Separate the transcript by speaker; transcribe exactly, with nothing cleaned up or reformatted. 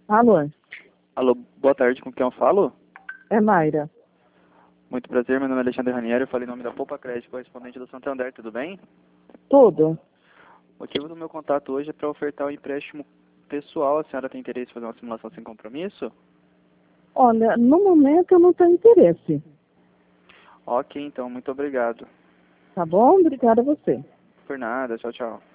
Speaker 1: Alô,
Speaker 2: Alô, boa tarde, com quem eu falo?
Speaker 1: é Mayra.
Speaker 2: Muito prazer, meu nome é Alexandre Ranieri, eu falo em nome da Poupa Crédito, correspondente do Santander, tudo bem?
Speaker 1: Tudo?
Speaker 2: O motivo do meu contato hoje é para ofertar um empréstimo pessoal. A senhora tem interesse em fazer uma simulação sem compromisso?
Speaker 1: Olha, no momento eu não tenho interesse.
Speaker 2: Ok, então, muito obrigado.
Speaker 1: Tá bom? Obrigada a você.
Speaker 2: Por nada, tchau, tchau.